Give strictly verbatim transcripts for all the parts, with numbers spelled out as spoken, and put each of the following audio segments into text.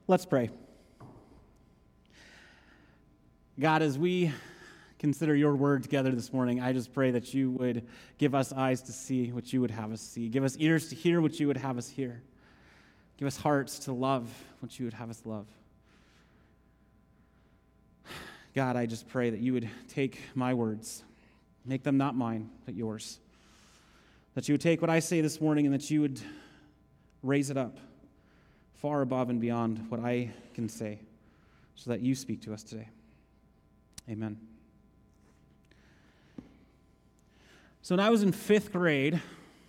Let's pray. God, as we consider your word together this morning, I just pray that you would give us eyes to see what you would have us see. Give us ears to hear what you would have us hear. Give us hearts to love what you would have us love. God, I just pray that you would take my words, make them not mine, but yours. That you would take what I say this morning and that you would raise it up far above and beyond what I can say, so that you speak to us today. Amen. So when I was in fifth grade,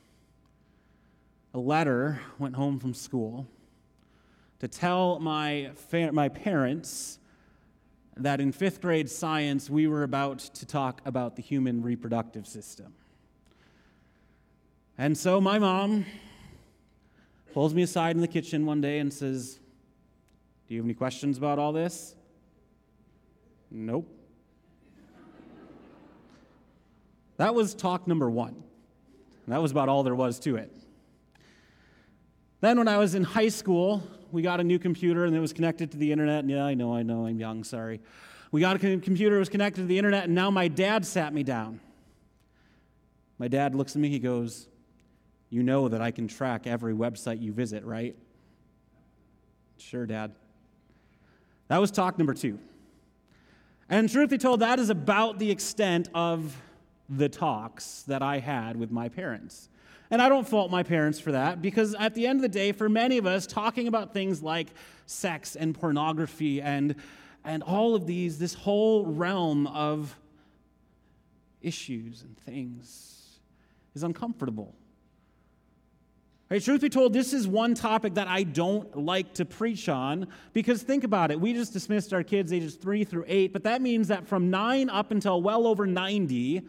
a letter went home from school to tell my fa- my parents that in fifth grade science we were about to talk about the human reproductive system. And so my mom pulls me aside in the kitchen one day and says, "Do you have any questions about all this?" Nope. That was talk number one. And that was about all there was to it. Then when I was in high school, we got a new computer and it was connected to the internet. And yeah, I know, I know, I'm young, sorry. We got a computer, it was connected to the internet, and now my dad sat me down. My dad looks at me, he goes, "You know that I can track every website you visit, right?" "Sure, Dad." That was talk number two. And truth be told, that is about the extent of the talks that I had with my parents. And I don't fault my parents for that, because at the end of the day, for many of us, talking about things like sex and pornography and, and all of these, this whole realm of issues and things is uncomfortable. Right, truth be told, this is one topic that I don't like to preach on, because think about it. We just dismissed our kids ages three through eight, but that means that from nine up until well over ninety,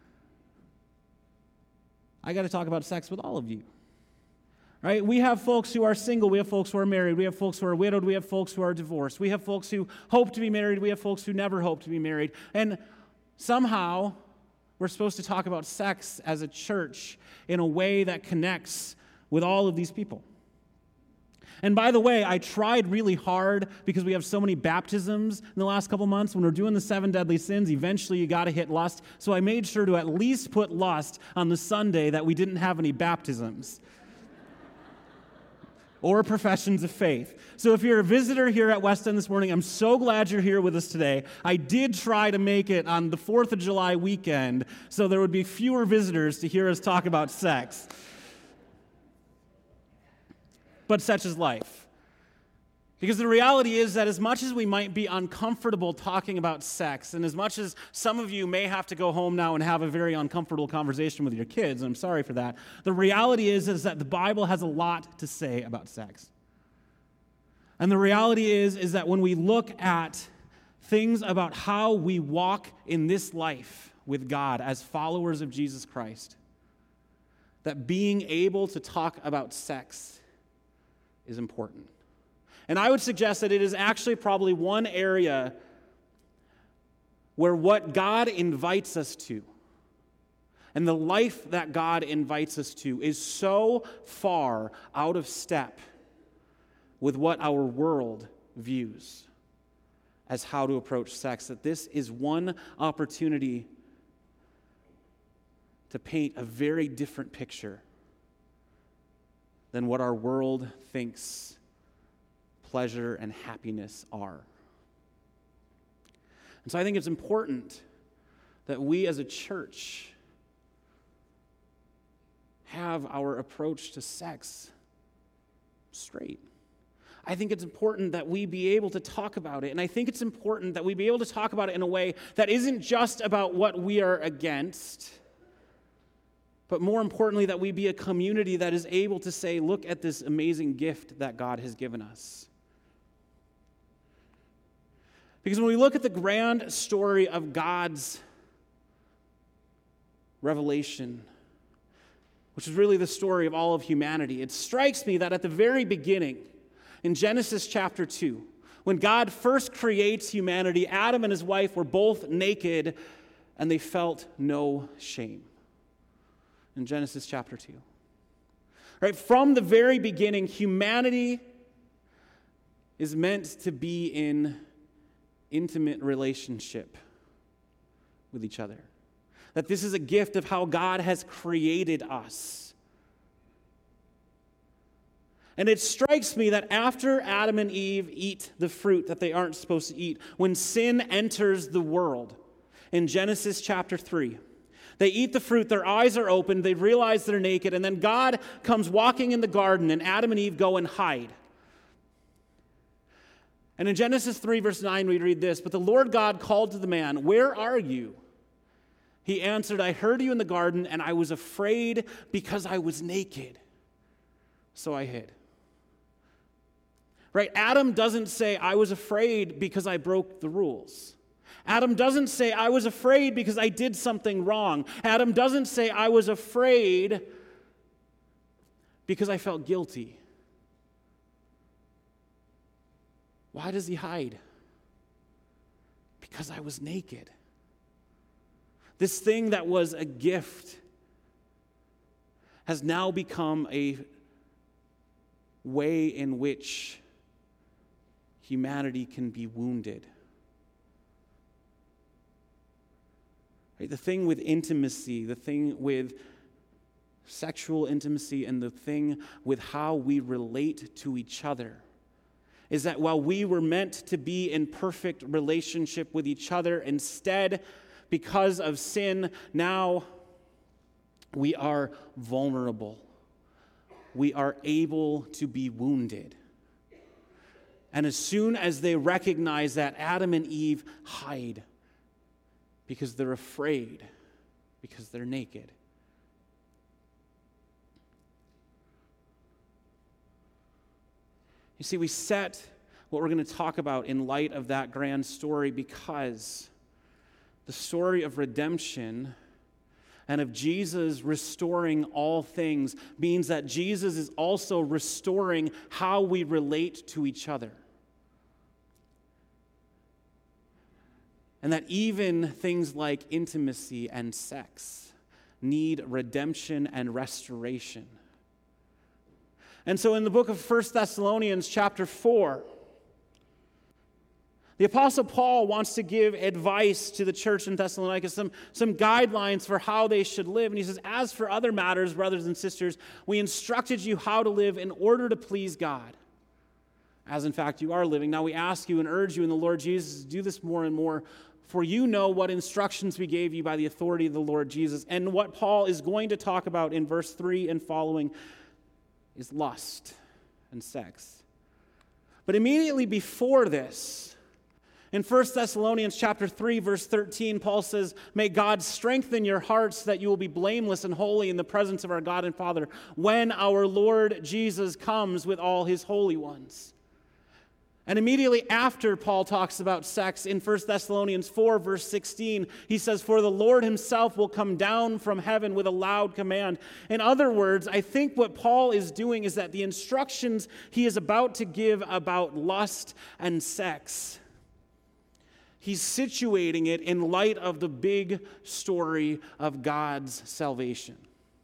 I got to talk about sex with all of you. Right? We have folks who are single. We have folks who are married. We have folks who are widowed. We have folks who are divorced. We have folks who hope to be married. We have folks who never hope to be married. And somehow, we're supposed to talk about sex as a church in a way that connects with all of these people. And by the way, I tried really hard, because we have so many baptisms in the last couple months. When we're doing the seven deadly sins, eventually you got to hit lust. So I made sure to at least put lust on the Sunday that we didn't have any baptisms or professions of faith. So if you're a visitor here at West End this morning, I'm so glad you're here with us today. I did try to make it on the fourth of July weekend so there would be fewer visitors to hear us talk about sex. But such is life. Because the reality is that as much as we might be uncomfortable talking about sex, and as much as some of you may have to go home now and have a very uncomfortable conversation with your kids, and I'm sorry for that, the reality is, is that the Bible has a lot to say about sex. And the reality is, is that when we look at things about how we walk in this life with God as followers of Jesus Christ, that being able to talk about sex is important. And I would suggest that it is actually probably one area where what God invites us to and the life that God invites us to is so far out of step with what our world views as how to approach sex, that this is one opportunity to paint a very different picture than what our world thinks pleasure and happiness are. And so I think it's important that we as a church have our approach to sex straight. I think it's important that we be able to talk about it, and I think it's important that we be able to talk about it in a way that isn't just about what we are against, but more importantly, that we be a community that is able to say, look at this amazing gift that God has given us. Because when we look at the grand story of God's revelation, which is really the story of all of humanity, it strikes me that at the very beginning, in Genesis chapter two, when God first creates humanity, Adam and his wife were both naked and they felt no shame. In Genesis chapter two. Right, from the very beginning, humanity is meant to be in intimate relationship with each other. That this is a gift of how God has created us. And it strikes me that after Adam and Eve eat the fruit that they aren't supposed to eat, when sin enters the world, in Genesis chapter three, they eat the fruit, their eyes are opened, they realize they're naked, and then God comes walking in the garden, and Adam and Eve go and hide. And in Genesis three, verse nine, we read this, "But the Lord God called to the man, 'Where are you?' He answered, 'I heard you in the garden, and I was afraid because I was naked, so I hid.'" Right? Adam doesn't say, "I was afraid because I broke the rules." Adam doesn't say, "I was afraid because I did something wrong." Adam doesn't say, "I was afraid because I felt guilty." Why does he hide? Because I was naked. This thing that was a gift has now become a way in which humanity can be wounded. Right? The thing with intimacy, the thing with sexual intimacy, and the thing with how we relate to each other is that while we were meant to be in perfect relationship with each other, instead, because of sin, now we are vulnerable. We are able to be wounded. And as soon as they recognize that, Adam and Eve hide because they're afraid, because they're naked. You see, we set what we're going to talk about in light of that grand story because the story of redemption and of Jesus restoring all things means that Jesus is also restoring how we relate to each other. And that even things like intimacy and sex need redemption and restoration. And so in the book of First Thessalonians chapter four, the Apostle Paul wants to give advice to the church in Thessalonica, some, some guidelines for how they should live. And he says, "As for other matters, brothers and sisters, we instructed you how to live in order to please God, as in fact you are living. Now we ask you and urge you in the Lord Jesus to do this more and more, for you know what instructions we gave you by the authority of the Lord Jesus." And what Paul is going to talk about in verse three and following is lust and sex. But immediately before this, in First Thessalonians chapter three, verse thirteen, Paul says, "May God strengthen your hearts so that you will be blameless and holy in the presence of our God and Father when our Lord Jesus comes with all his holy ones." And immediately after Paul talks about sex, in First Thessalonians four, verse sixteen, he says, "For the Lord himself will come down from heaven with a loud command." In other words, I think what Paul is doing is that the instructions he is about to give about lust and sex, he's situating it in light of the big story of God's salvation.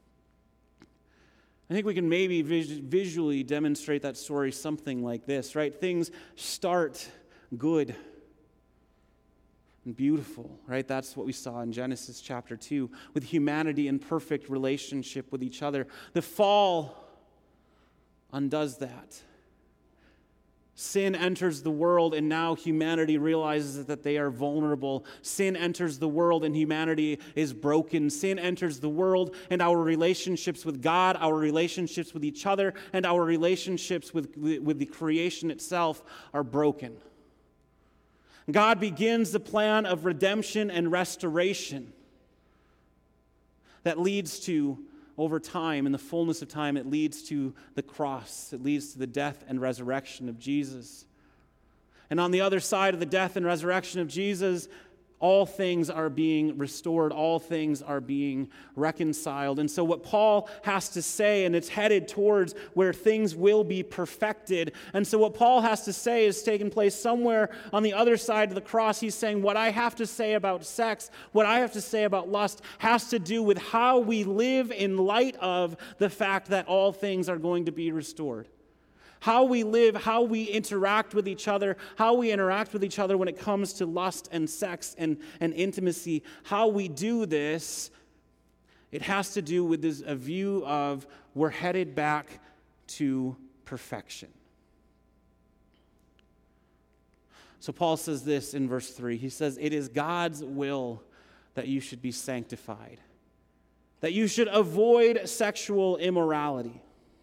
I think we can maybe vis- visually demonstrate that story something like this, right? Things start good and beautiful, right? That's what we saw in Genesis chapter two, with humanity in perfect relationship with each other. The fall undoes that. Sin enters the world, and now humanity realizes that they are vulnerable. Sin enters the world, and humanity is broken. Sin enters the world, and our relationships with God, our relationships with each other, and our relationships with, with the creation itself are broken. God begins the plan of redemption and restoration that leads to, over time, in the fullness of time, it leads to the cross. It leads to the death and resurrection of Jesus. And on the other side of the death and resurrection of Jesus, all things are being restored. All things are being reconciled. And so what Paul has to say, and it's headed towards where things will be perfected. And so what Paul has to say is taking place somewhere on the other side of the cross. He's saying what I have to say about sex, what I have to say about lust, has to do with how we live in light of the fact that all things are going to be restored. How we live, how we interact with each other, how we interact with each other when it comes to lust and sex and, and intimacy, how we do this, it has to do with this, a view of we're headed back to perfection. So Paul says this in verse three. He says, "It is God's will that you should be sanctified, that you should avoid sexual immorality."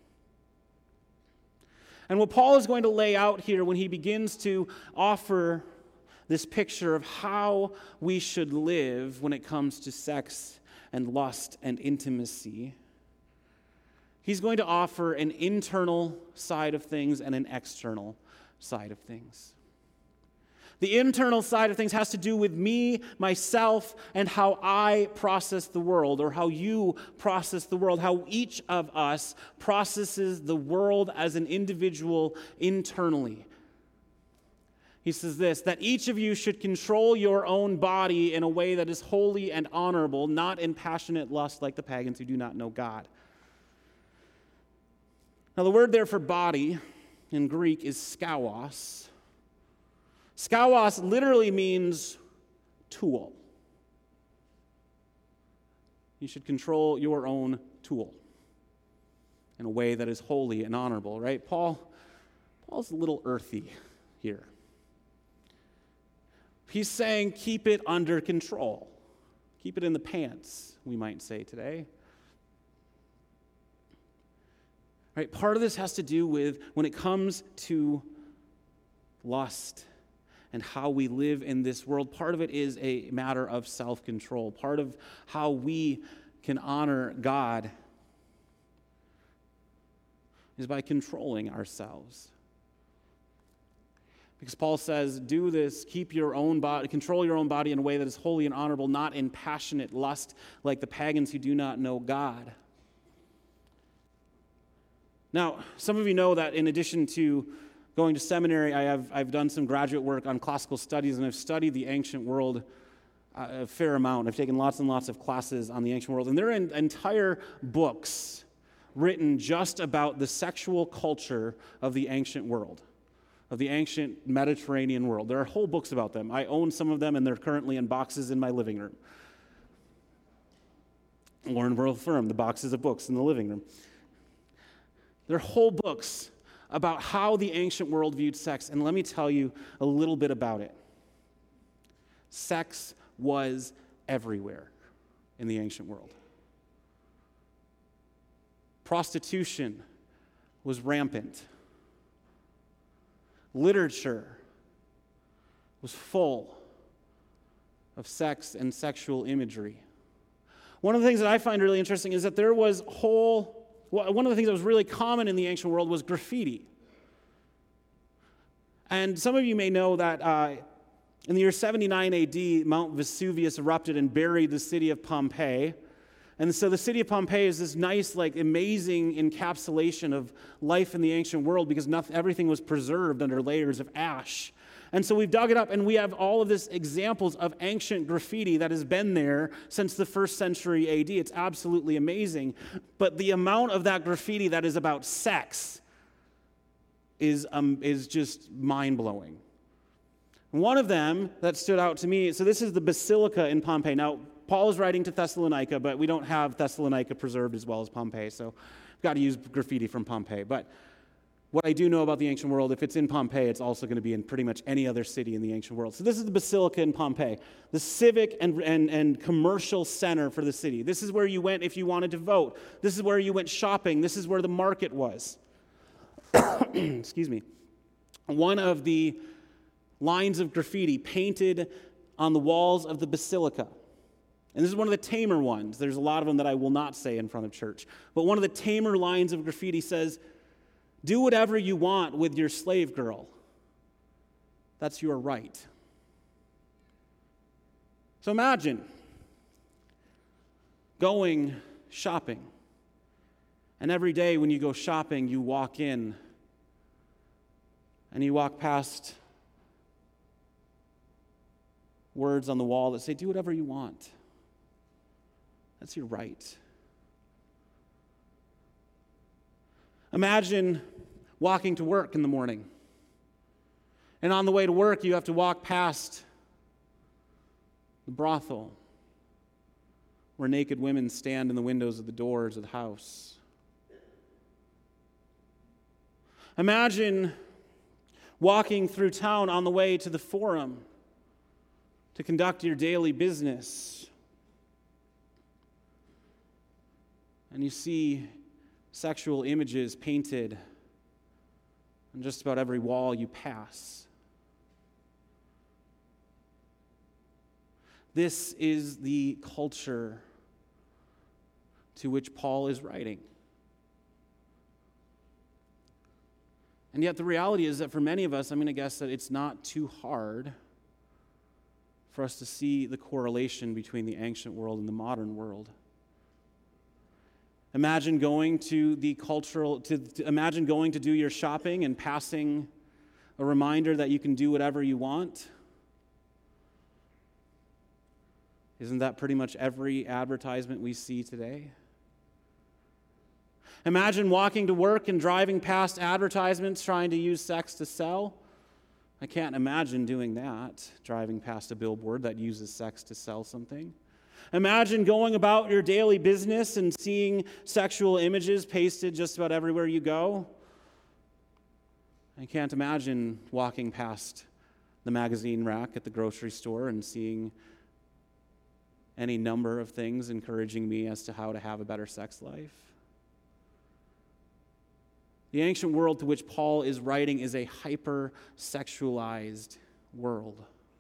And what Paul is going to lay out here when he begins to offer this picture of how we should live when it comes to sex and lust and intimacy, he's going to offer an internal side of things and an external side of things. The internal side of things has to do with me, myself, and how I process the world, or how you process the world, how each of us processes the world as an individual internally. He says this, that each of you should control your own body in a way that is holy and honorable, not in passionate lust like the pagans who do not know God. Now, the word there for body in Greek is skauos. Skauos literally means tool. You should control your own tool in a way that is holy and honorable, right? Paul, Paul's a little earthy here. He's saying keep it under control. Keep it in the pants, we might say today. Right? Part of this has to do with when it comes to lust and how we live in this world. Part of it is a matter of self-control. Part of how we can honor God is by controlling ourselves. Because Paul says, do this, keep your own body, control your own body in a way that is holy and honorable, not in passionate lust like the pagans who do not know God. Now, some of you know that in addition to going to seminary, I have I've done some graduate work on classical studies, and I've studied the ancient world a fair amount. I've taken lots and lots of classes on the ancient world, and there are entire books written just about the sexual culture of the ancient world, of the ancient Mediterranean world. There are whole books about them. I own some of them, and they're currently in boxes in my living room. Lauren will affirm the boxes of books in the living room. There are whole books about how the ancient world viewed sex, and let me tell you a little bit about it. Sex was everywhere in the ancient world. Prostitution was rampant. Literature was full of sex and sexual imagery. One of the things that I find really interesting is that there was whole One of the things that was really common in the ancient world was graffiti. And some of you may know that uh, in the year seventy-nine A D, Mount Vesuvius erupted and buried the city of Pompeii. And so the city of Pompeii is this nice, like, amazing encapsulation of life in the ancient world because nothing, everything was preserved under layers of ash. And so we've dug it up, and we have all of this examples of ancient graffiti that has been there since the first century A D. It's absolutely amazing. But the amount of that graffiti that is about sex is, um, is just mind-blowing. One of them that stood out to me, so this is the Basilica in Pompeii. Now, Paul is writing to Thessalonica, but we don't have Thessalonica preserved as well as Pompeii, so we've got to use graffiti from Pompeii. But what I do know about the ancient world, if it's in Pompeii, it's also going to be in pretty much any other city in the ancient world. So this is the Basilica in Pompeii, the civic and, and, and commercial center for the city. This is where you went if you wanted to vote. This is where you went shopping. This is where the market was. Excuse me. One of the lines of graffiti painted on the walls of the Basilica, and this is one of the tamer ones. There's a lot of them that I will not say in front of church. But one of the tamer lines of graffiti says, "Do whatever you want with your slave girl. That's your right." So imagine going shopping. And every day when you go shopping, you walk in and you walk past words on the wall that say, "Do whatever you want. That's your right." Imagine walking to work in the morning. And on the way to work, you have to walk past the brothel where naked women stand in the windows of the doors of the house. Imagine walking through town on the way to the forum to conduct your daily business. And you see sexual images painted on just about every wall you pass. This is the culture to which Paul is writing. And yet the reality is that for many of us, I'm going to guess that it's not too hard for us to see the correlation between the ancient world and the modern world. Imagine going to the cultural, to, to imagine going to do your shopping and passing a reminder that you can do whatever you want. Isn't that pretty much every advertisement we see today? Imagine walking to work and driving past advertisements trying to use sex to sell. I can't imagine doing that, driving past a billboard that uses sex to sell something. Imagine going about your daily business and seeing sexual images pasted just about everywhere you go. I can't imagine walking past the magazine rack at the grocery store and seeing any number of things encouraging me as to how to have a better sex life. The ancient world to which Paul is writing is a hyper-sexualized world,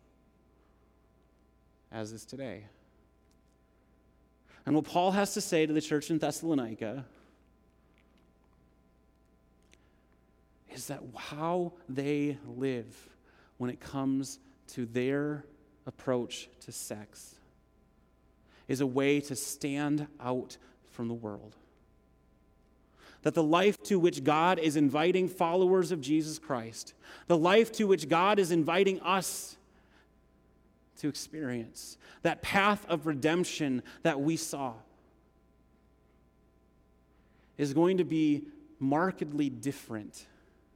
as is today. And what Paul has to say to the church in Thessalonica is that how they live when it comes to their approach to sex is a way to stand out from the world. That the life to which God is inviting followers of Jesus Christ, the life to which God is inviting us to experience, that path of redemption that we saw, is going to be markedly different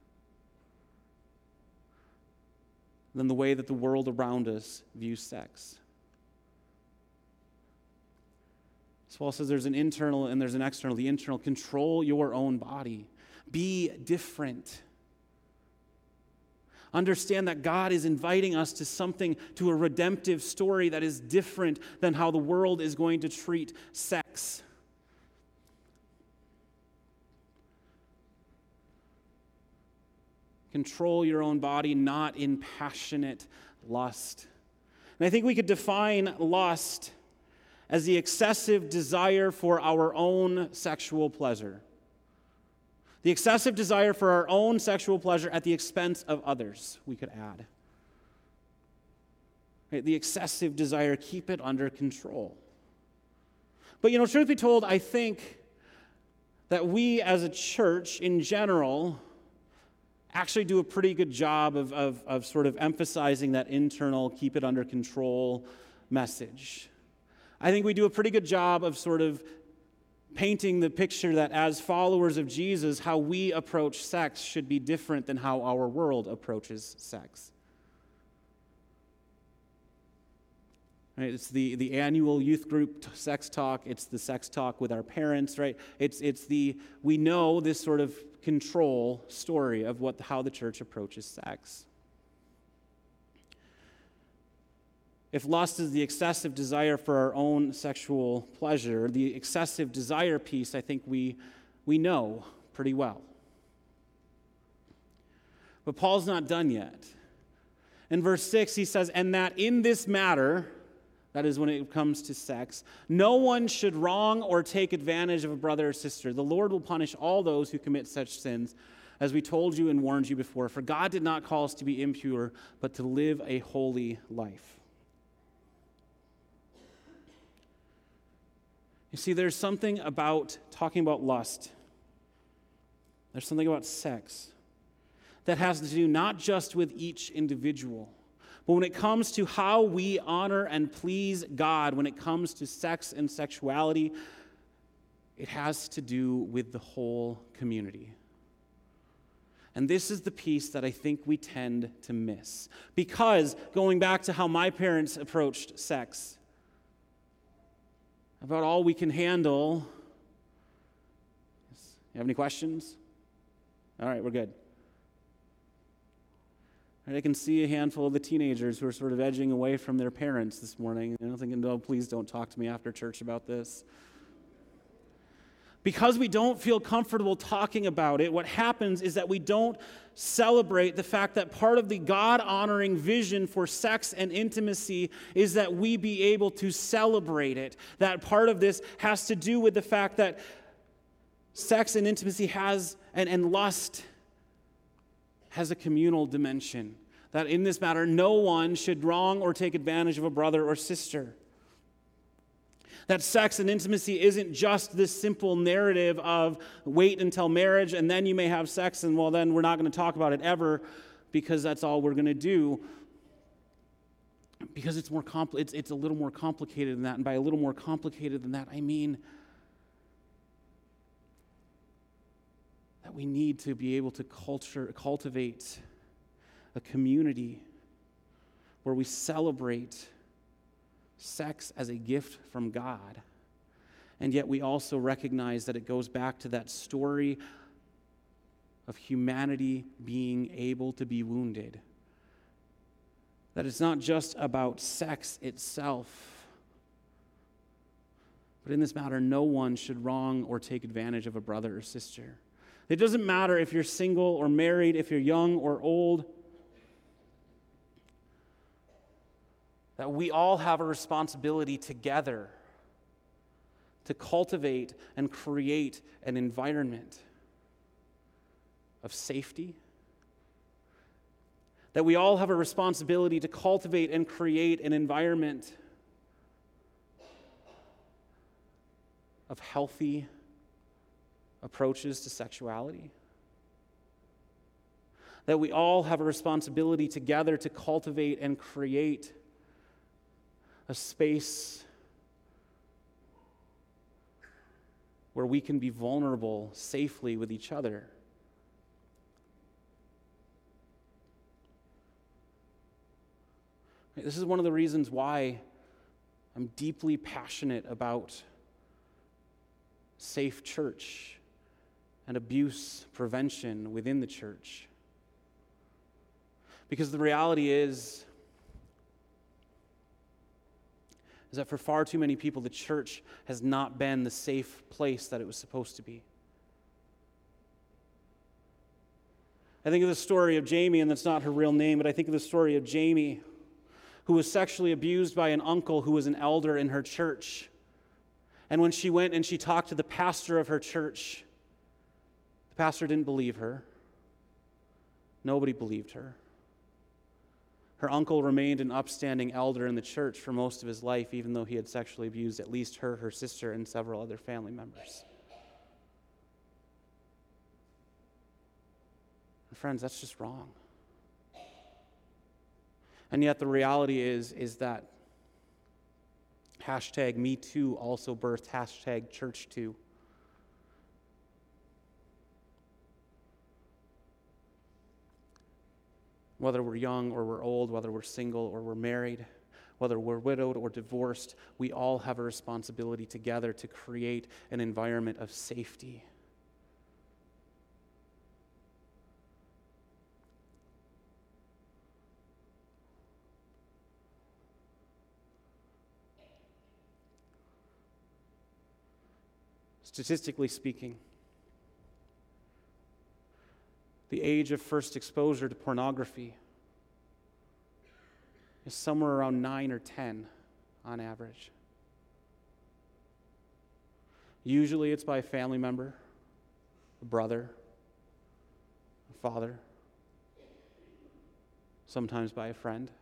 than the way that the world around us views sex. So Paul says there's an internal and there's an external. The internal, control your own body. Be different. Understand that God is inviting us to something, to a redemptive story that is different than how the world is going to treat sex. Control your own body, not in passionate lust. And I think we could define lust as the excessive desire for our own sexual pleasure. The excessive desire for our own sexual pleasure at the expense of others, we could add. Right? The excessive desire, keep it under control. But, you know, truth be told, I think that we as a church in general actually do a pretty good job of, of, of sort of emphasizing that internal, keep it under control message. I think we do a pretty good job of sort of painting the picture that as followers of Jesus, how we approach sex should be different than how our world approaches sex. Right? It's the, the annual youth group t- sex talk. It's the sex talk with our parents, right? It's it's the, we know this sort of control story of what how the church approaches sex. If lust is the excessive desire for our own sexual pleasure, the excessive desire piece, I think we, we know pretty well. But Paul's not done yet. In verse six, he says, and that in this matter, that is when it comes to sex, no one should wrong or take advantage of a brother or sister. The Lord will punish all those who commit such sins, as we told you and warned you before. For God did not call us to be impure, but to live a holy life. You see, there's something about talking about lust. There's something about sex that has to do not just with each individual, but when it comes to how we honor and please God, when it comes to sex and sexuality, it has to do with the whole community. And this is the piece that I think we tend to miss. Because, going back to how my parents approached sex, about all we can handle. You have any questions? All right, we're good. And I can see a handful of the teenagers who are sort of edging away from their parents this morning. And I'm thinking, no, please don't talk to me after church about this. Because we don't feel comfortable talking about it, what happens is that we don't celebrate the fact that part of the God-honoring vision for sex and intimacy is that we be able to celebrate it. That part of this has to do with the fact that sex and intimacy has, and, and lust has a communal dimension. That in this matter, no one should wrong or take advantage of a brother or sister. That sex and intimacy isn't just this simple narrative of wait until marriage and then you may have sex and well then we're not going to talk about it ever because that's all we're going to do. Because it's more compl- it's, it's a little more complicated than that. And by a little more complicated than that, I mean that we need to be able to culture, cultivate a community where we celebrate sex as a gift from God. And yet we also recognize that it goes back to that story of humanity being able to be wounded. That it's not just about sex itself, but in this matter, no one should wrong or take advantage of a brother or sister. It doesn't matter if you're single or married, if you're young or old, that we all have a responsibility together to cultivate and create an environment of safety. That we all have a responsibility to cultivate and create an environment of healthy approaches to sexuality. That we all have a responsibility together to cultivate and create a space where we can be vulnerable safely with each other. This is one of the reasons why I'm deeply passionate about safe church and abuse prevention within the church. Because the reality is, is that for far too many people, the church has not been the safe place that it was supposed to be. I think of the story of Jamie, and that's not her real name, but I think of the story of Jamie, who was sexually abused by an uncle who was an elder in her church. And when she went and she talked to the pastor of her church, the pastor didn't believe her. Nobody believed her. Her uncle remained an upstanding elder in the church for most of his life, even though he had sexually abused at least her, her sister, and several other family members. And friends, that's just wrong. And yet the reality is, is that hashtag Me Too also birthed hashtag Church Too. Whether we're young or we're old, whether we're single or we're married, whether we're widowed or divorced, we all have a responsibility together to create an environment of safety. Statistically speaking, the age of first exposure to pornography is somewhere around nine or ten on average. Usually it's by a family member, a brother, a father, sometimes by a friend.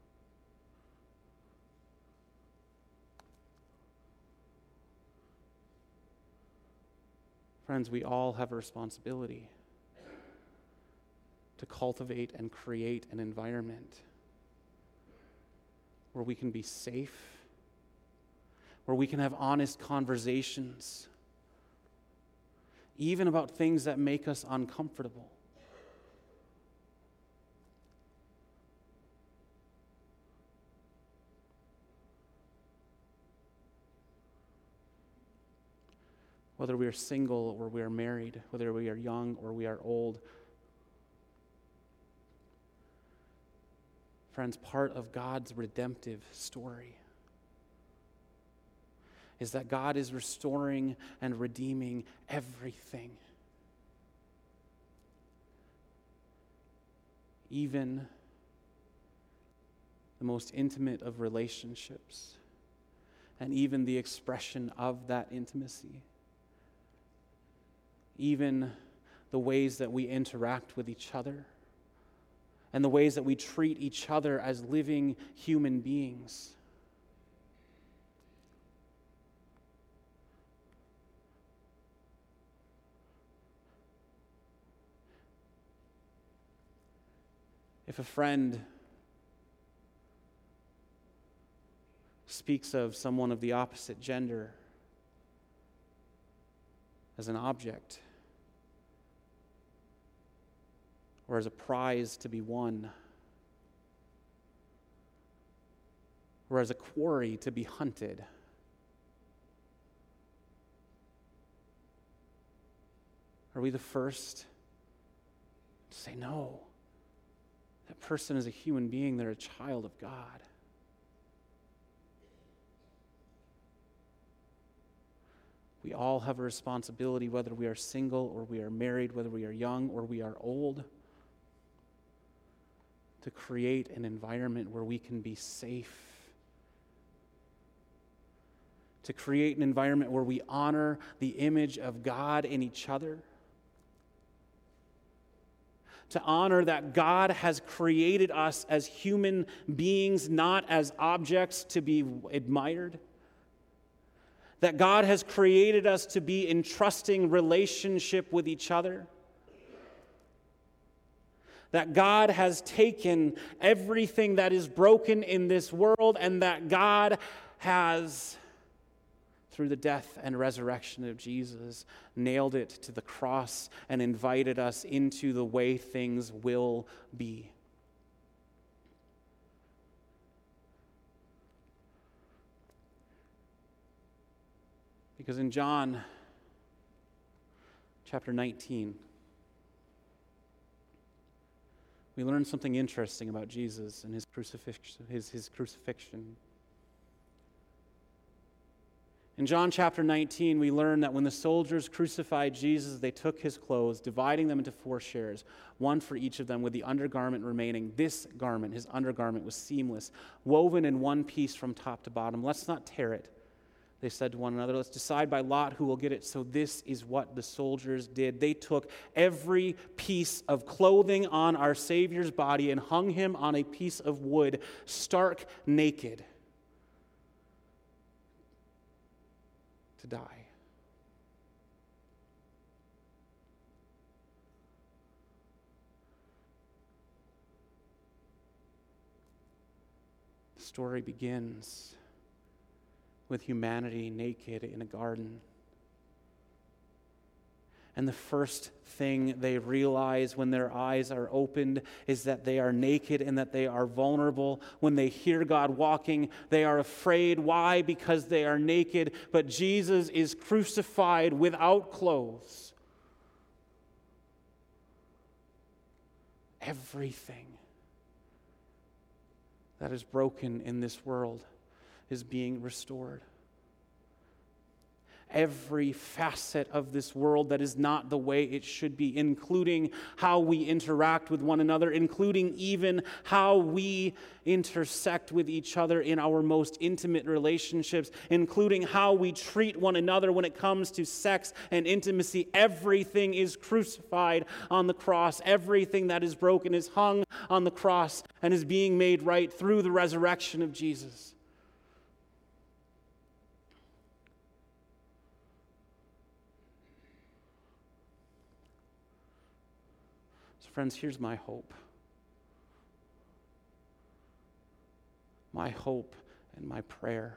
Friends, we all have a responsibility to cultivate and create an environment where we can be safe, where we can have honest conversations, even about things that make us uncomfortable. whether we are single or we are married, whether we are young or we are old. Friends, part of God's redemptive story is that God is restoring and redeeming everything. Even the most intimate of relationships, and even the expression of that intimacy. Even the ways that we interact with each other, and the ways that we treat each other as living human beings. If a friend speaks of someone of the opposite gender as an object, or as a prize to be won, or as a quarry to be hunted, are we the first to say, no, that person is a human being, they're a child of God? We all have a responsibility, whether we are single or we are married, whether we are young or we are old, to create an environment where we can be safe, to create an environment where we honor the image of God in each other, to honor that God has created us as human beings, not as objects to be admired, that God has created us to be in trusting relationship with each other, that God has taken everything that is broken in this world, and that God has, through the death and resurrection of Jesus, nailed it to the cross and invited us into the way things will be. Because in John chapter nineteen, we learn something interesting about Jesus and his crucifixion. His, his crucifixion. In John chapter nineteen, we learn that when the soldiers crucified Jesus, they took his clothes, dividing them into four shares, one for each of them, with the undergarment remaining. This garment, his undergarment, was seamless, woven in one piece from top to bottom. Let's not tear it, they said to one another. Let's decide by lot who will get it. So this is what the soldiers did. They took every piece of clothing on our Savior's body and hung him on a piece of wood, stark naked, to die. The story begins with humanity naked in a garden. And the first thing they realize when their eyes are opened is that they are naked and that they are vulnerable. When they hear God walking, they are afraid. Why? Because they are naked. But Jesus is crucified without clothes. Everything that is broken in this world is being restored. Every facet of this world that is not the way it should be, including how we interact with one another, including even how we intersect with each other in our most intimate relationships, including how we treat one another when it comes to sex and intimacy. Everything is crucified on the cross. Everything that is broken is hung on the cross and is being made right through the resurrection of Jesus. Friends, here's my hope. My hope and my prayer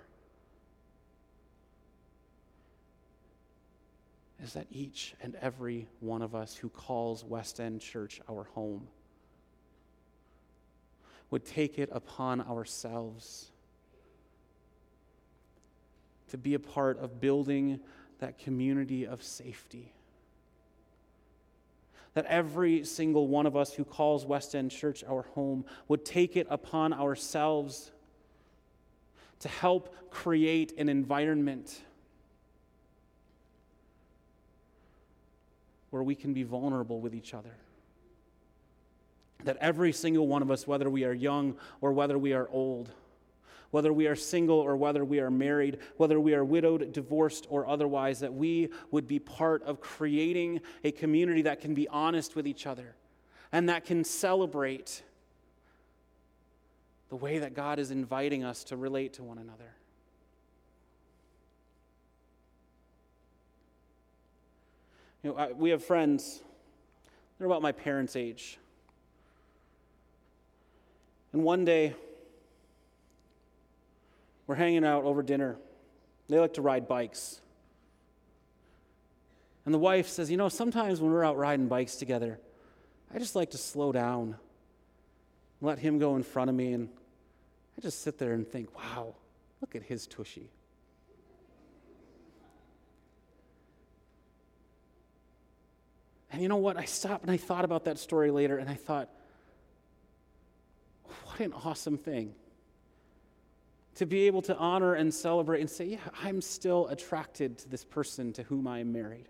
is that each and every one of us who calls West End Church our home would take it upon ourselves to be a part of building that community of safety. That every single one of us who calls West End Church our home would take it upon ourselves to help create an environment where we can be vulnerable with each other. That every single one of us, whether we are young or whether we are old, whether we are single or whether we are married, whether we are widowed, divorced, or otherwise, that we would be part of creating a community that can be honest with each other and that can celebrate the way that God is inviting us to relate to one another. You know, I, we have friends, they're about my parents' age. And one day, we're hanging out over dinner. They like to ride bikes. And the wife says, you know, sometimes when we're out riding bikes together, I just like to slow down, let him go in front of me, and I just sit there and think, wow, look at his tushy. And you know what? I stopped and I thought about that story later, and I thought, what an awesome thing. To be able to honor and celebrate and say, yeah, I'm still attracted to this person to whom I am married.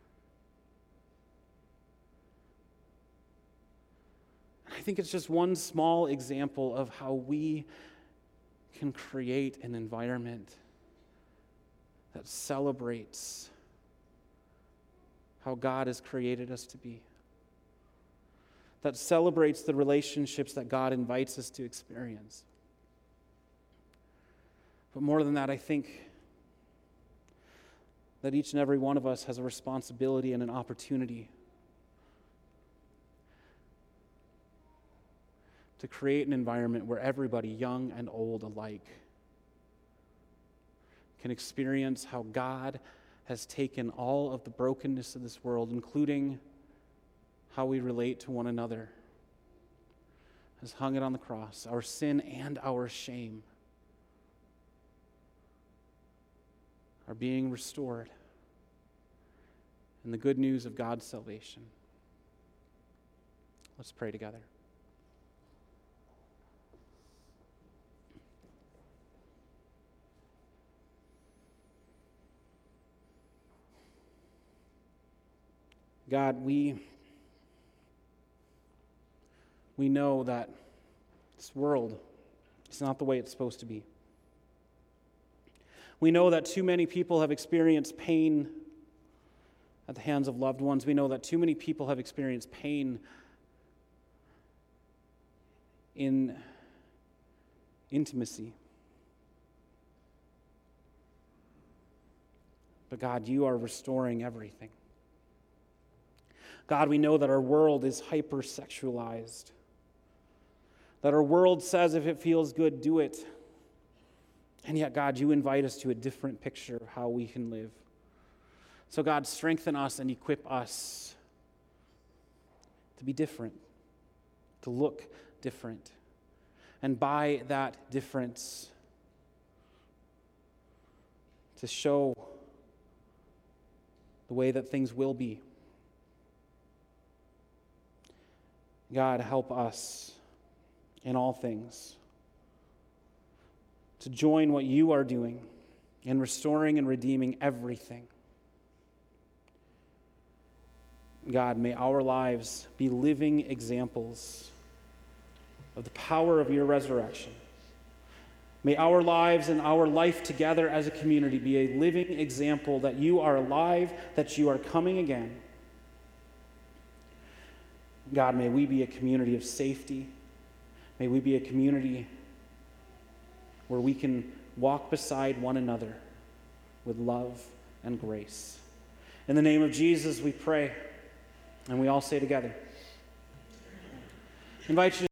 And I think it's just one small example of how we can create an environment that celebrates how God has created us to be, that celebrates the relationships that God invites us to experience. But more than that, I think that each and every one of us has a responsibility and an opportunity to create an environment where everybody, young and old alike, can experience how God has taken all of the brokenness of this world, including how we relate to one another, has hung it on the cross, our sin and our shame are being restored in the good news of God's salvation. Let's pray together. God, we, we know that this world is not the way it's supposed to be. We know that too many people have experienced pain at the hands of loved ones. We know that too many people have experienced pain in intimacy. But God, you are restoring everything. God, we know that our world is hypersexualized. That our world says if it feels good, do it. And yet, God, you invite us to a different picture of how we can live. So, God, strengthen us and equip us to be different, to look different. And by that difference, to show the way that things will be. God, help us in all things to join what you are doing in restoring and redeeming everything. God, may our lives be living examples of the power of your resurrection. May our lives and our life together as a community be a living example that you are alive, that you are coming again. God, may we be a community of safety. May we be a community where we can walk beside one another with love and grace. In the name of Jesus, we pray, and we all say together. I invite you